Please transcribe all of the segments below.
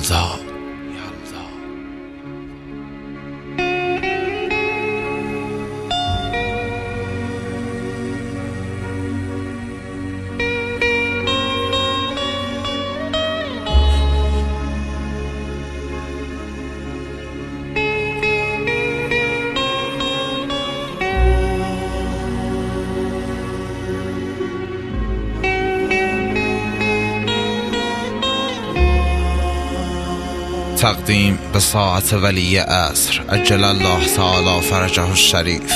یلدا. تقدیم به ساعت ولی عصر عجل الله تعالی فرجه الشریف.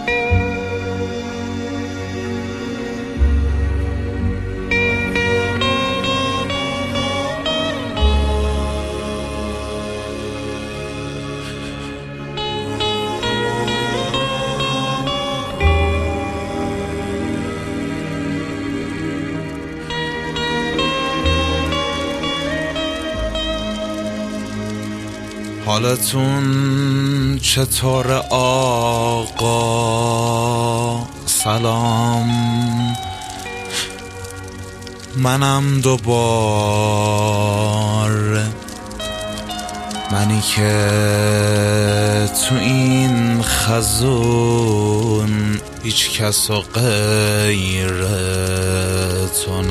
حالتون چطور آقا؟ سلام، منم دوباره، منی که تو این خزون هیچ کس و غیر تو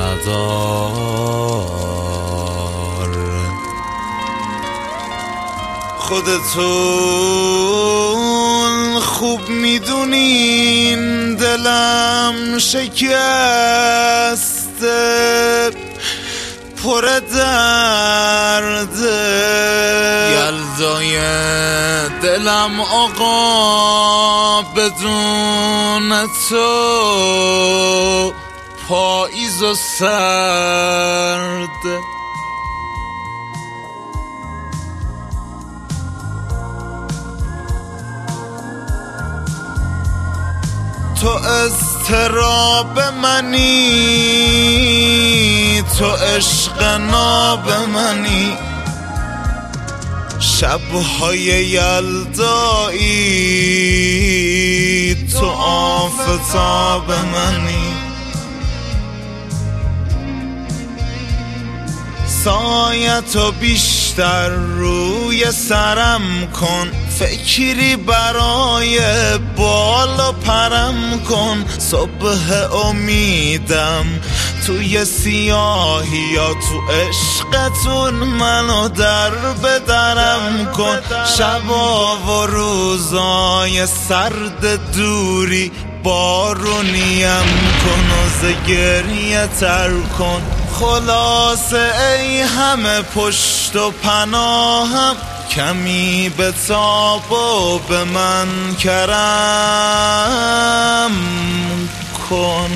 ندار. خودتون خوب میدونین دلم شکسته، پر درده، یلدای دلم آقا، بدون تو پاییز و سرده. تو اضطراب منی، تو عشق ناب منی، شبهای یلدایی تو آفتاب منی. سایتو بیشتر روی سرم کن، فکری برای بال و پرم کن. صبح امیدم توی سیاهی یا تو عشقتون منو در بدرم کن. شبا و روزای سرد دوری بارونیم کن و ز گریه تر کن. خلاصه ای همه پشت و پناهم، کمی به تاب و به من کرم کن.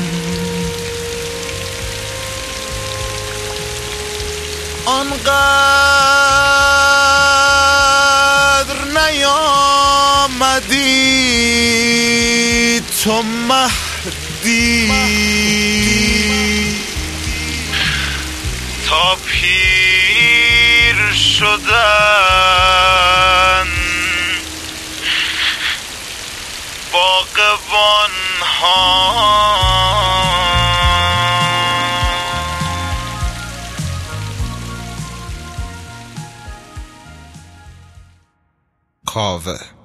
آنقدر نیامدی تو مهدی، تا پیر شدن باغبان ها. کاوه